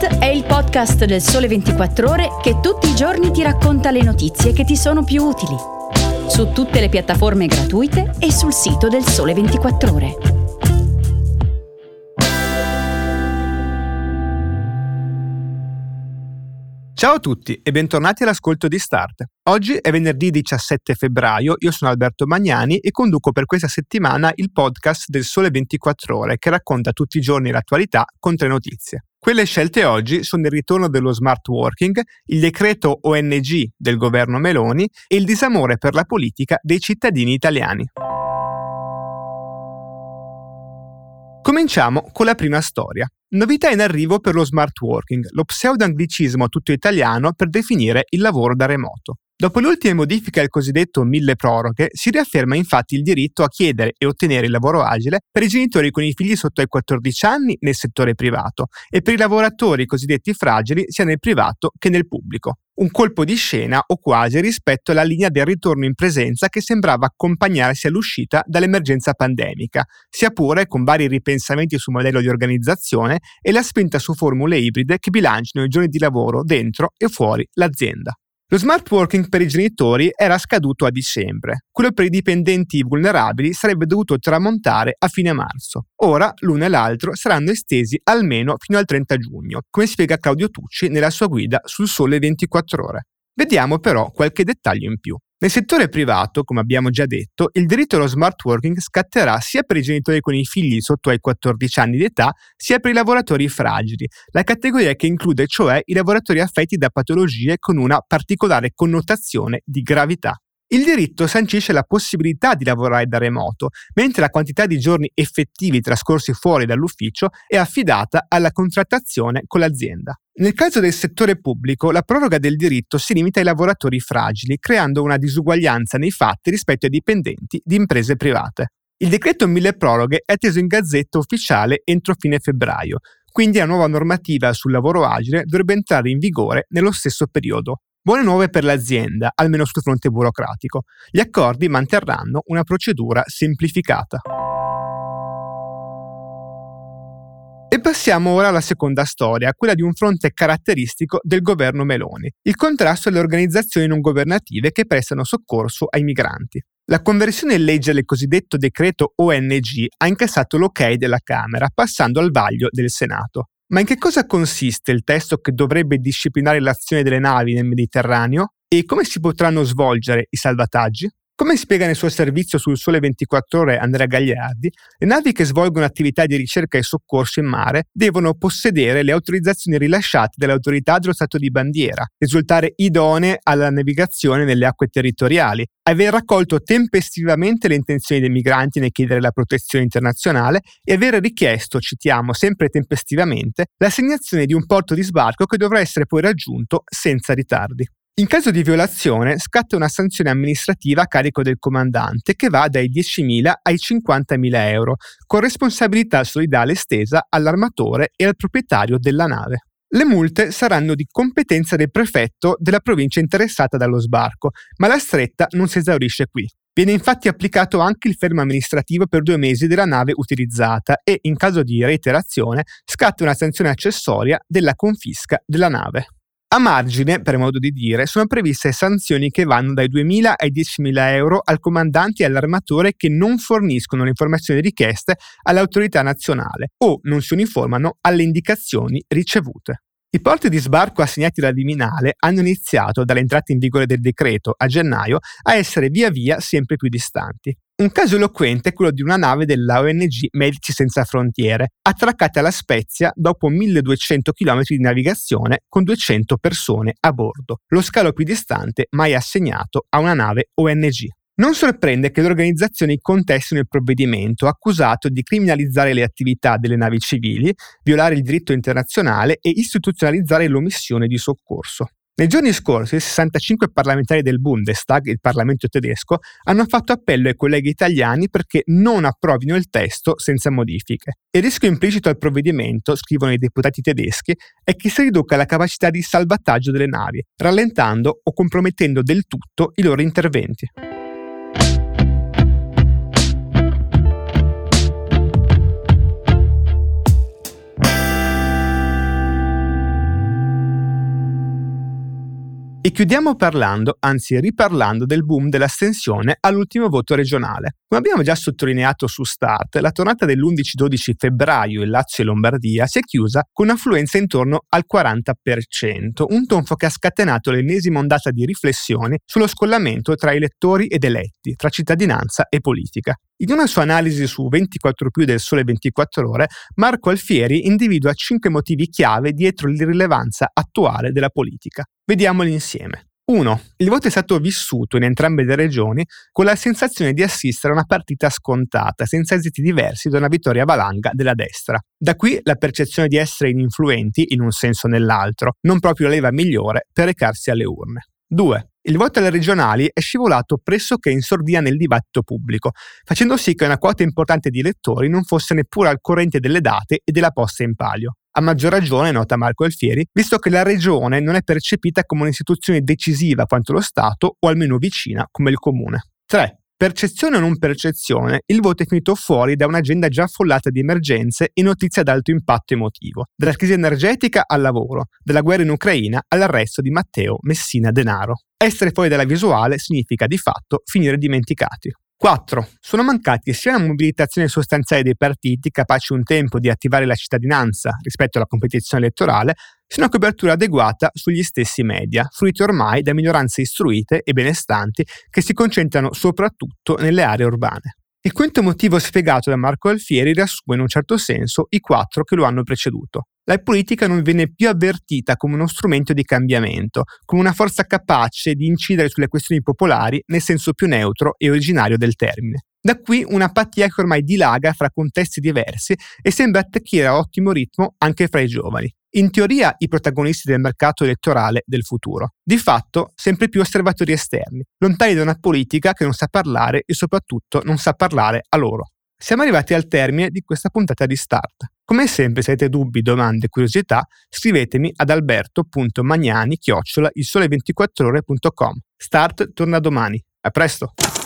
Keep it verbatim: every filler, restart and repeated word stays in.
Start è il podcast del Sole ventiquattro Ore che tutti i giorni ti racconta le notizie che ti sono più utili. Su tutte le piattaforme gratuite e sul sito del Sole ventiquattro Ore. Ciao a tutti e bentornati all'ascolto di Start. Oggi è venerdì diciassette febbraio, io sono Alberto Magnani e conduco per questa settimana il podcast del Sole ventiquattro Ore che racconta tutti i giorni l'attualità con tre notizie. Quelle scelte oggi sono il ritorno dello smart working, il decreto O N G del governo Meloni e il disamore per la politica dei cittadini italiani. Cominciamo con la prima storia. Novità in arrivo per lo smart working, lo pseudo-anglicismo tutto italiano per definire il lavoro da remoto. Dopo le ultime modifiche al cosiddetto mille proroghe, si riafferma infatti il diritto a chiedere e ottenere il lavoro agile per i genitori con i figli sotto ai quattordici anni nel settore privato e per i lavoratori cosiddetti fragili sia nel privato che nel pubblico. Un colpo di scena o quasi rispetto alla linea del ritorno in presenza che sembrava accompagnarsi all'uscita dall'emergenza pandemica, sia pure con vari ripensamenti sul modello di organizzazione e la spinta su formule ibride che bilancino i giorni di lavoro dentro e fuori l'azienda. Lo smart working per i genitori era scaduto a dicembre, quello per i dipendenti vulnerabili sarebbe dovuto tramontare a fine marzo. Ora l'uno e l'altro saranno estesi almeno fino al trenta giugno, come spiega Claudio Tucci nella sua guida sul Sole ventiquattro Ore. Vediamo però qualche dettaglio in più. Nel settore privato, come abbiamo già detto, il diritto allo smart working scatterà sia per i genitori con i figli sotto ai quattordici anni di età, sia per i lavoratori fragili, la categoria che include cioè i lavoratori affetti da patologie con una particolare connotazione di gravità. Il diritto sancisce la possibilità di lavorare da remoto, mentre la quantità di giorni effettivi trascorsi fuori dall'ufficio è affidata alla contrattazione con l'azienda. Nel caso del settore pubblico, la proroga del diritto si limita ai lavoratori fragili, creando una disuguaglianza nei fatti rispetto ai dipendenti di imprese private. Il decreto mille proroghe è atteso in gazzetta ufficiale entro fine febbraio, quindi la nuova normativa sul lavoro agile dovrebbe entrare in vigore nello stesso periodo. Buone nuove per l'azienda, almeno sul fronte burocratico. Gli accordi manterranno una procedura semplificata. E passiamo ora alla seconda storia, quella di un fronte caratteristico del governo Meloni, il contrasto alle organizzazioni non governative che prestano soccorso ai migranti. La conversione in legge del cosiddetto decreto O N G ha incassato l'ok della Camera, passando al vaglio del Senato. Ma in che cosa consiste il testo che dovrebbe disciplinare l'azione delle navi nel Mediterraneo e come si potranno svolgere i salvataggi? Come spiega nel suo servizio sul Sole ventiquattro Ore Andrea Gagliardi, le navi che svolgono attività di ricerca e soccorso in mare devono possedere le autorizzazioni rilasciate dalle autorità dello Stato di bandiera, risultare idonee alla navigazione nelle acque territoriali, aver raccolto tempestivamente le intenzioni dei migranti nel chiedere la protezione internazionale e aver richiesto, citiamo sempre tempestivamente, l'assegnazione di un porto di sbarco che dovrà essere poi raggiunto senza ritardi. In caso di violazione scatta una sanzione amministrativa a carico del comandante che va dai diecimila ai cinquantamila euro, con responsabilità solidale estesa all'armatore e al proprietario della nave. Le multe saranno di competenza del prefetto della provincia interessata dallo sbarco, ma la stretta non si esaurisce qui. Viene infatti applicato anche il fermo amministrativo per due mesi della nave utilizzata e, in caso di reiterazione, scatta una sanzione accessoria della confisca della nave. A margine, per modo di dire, sono previste sanzioni che vanno dai duemila ai diecimila euro al comandante e all'armatore che non forniscono le informazioni richieste all'autorità nazionale o non si uniformano alle indicazioni ricevute. I porti di sbarco assegnati dal Viminale hanno iniziato, dall'entrata in vigore del decreto a gennaio, a essere via via sempre più distanti. Un caso eloquente è quello di una nave della O N G Medici Senza Frontiere, attraccata alla Spezia dopo milleduecento chilometri di navigazione con duecento persone a bordo, lo scalo più distante mai assegnato a una nave O N G. Non sorprende che le organizzazioni contestino il provvedimento accusato di criminalizzare le attività delle navi civili, violare il diritto internazionale e istituzionalizzare l'omissione di soccorso. Nei giorni scorsi, sessantacinque parlamentari del Bundestag, il Parlamento tedesco, hanno fatto appello ai colleghi italiani perché non approvino il testo senza modifiche. Il rischio implicito al provvedimento, scrivono i deputati tedeschi, è che si riduca la capacità di salvataggio delle navi, rallentando o compromettendo del tutto i loro interventi. E chiudiamo parlando, anzi riparlando, del boom dell'astensione all'ultimo voto regionale. Come abbiamo già sottolineato su Start, la tornata dell'undici dodici febbraio in Lazio e Lombardia si è chiusa con un'affluenza intorno al quaranta per cento, un tonfo che ha scatenato l'ennesima ondata di riflessioni sullo scollamento tra elettori ed eletti, tra cittadinanza e politica. In una sua analisi su ventiquattro più del Sole ventiquattro Ore, Marco Alfieri individua cinque motivi chiave dietro l'irrilevanza attuale della politica. Vediamoli insieme. uno. Il voto è stato vissuto in entrambe le regioni con la sensazione di assistere a una partita scontata, senza esiti diversi da una vittoria valanga della destra. Da qui la percezione di essere ininfluenti, in un senso o nell'altro, non proprio la leva migliore per recarsi alle urne. due. Il voto alle regionali è scivolato pressoché in sordina nel dibattito pubblico, facendo sì che una quota importante di elettori non fosse neppure al corrente delle date e della posta in palio. A maggior ragione, nota Marco Alfieri, visto che la regione non è percepita come un'istituzione decisiva quanto lo Stato o almeno vicina come il comune. tre. Percezione o non percezione, il voto è finito fuori da un'agenda già affollata di emergenze e notizie ad alto impatto emotivo, dalla crisi energetica al lavoro, dalla guerra in Ucraina all'arresto di Matteo Messina Denaro. Essere fuori dalla visuale significa di fatto finire dimenticati. quattro. Sono mancati sia una mobilitazione sostanziale dei partiti capaci un tempo di attivare la cittadinanza rispetto alla competizione elettorale, sia una copertura adeguata sugli stessi media, fruiti ormai da minoranze istruite e benestanti che si concentrano soprattutto nelle aree urbane. Il quinto motivo spiegato da Marco Alfieri riassume in un certo senso i quattro che lo hanno preceduto. La politica non viene più avvertita come uno strumento di cambiamento, come una forza capace di incidere sulle questioni popolari nel senso più neutro e originario del termine. Da qui un'apatia che ormai dilaga fra contesti diversi e sembra attecchire a ottimo ritmo anche fra i giovani. In teoria i protagonisti del mercato elettorale del futuro. Di fatto sempre più osservatori esterni, lontani da una politica che non sa parlare e soprattutto non sa parlare a loro. Siamo arrivati al termine di questa puntata di Start. Come sempre, se avete dubbi, domande e curiosità, scrivetemi ad alberto punto magnani chiocciola il sole ventiquattro ore punto com. Start torna domani. A presto!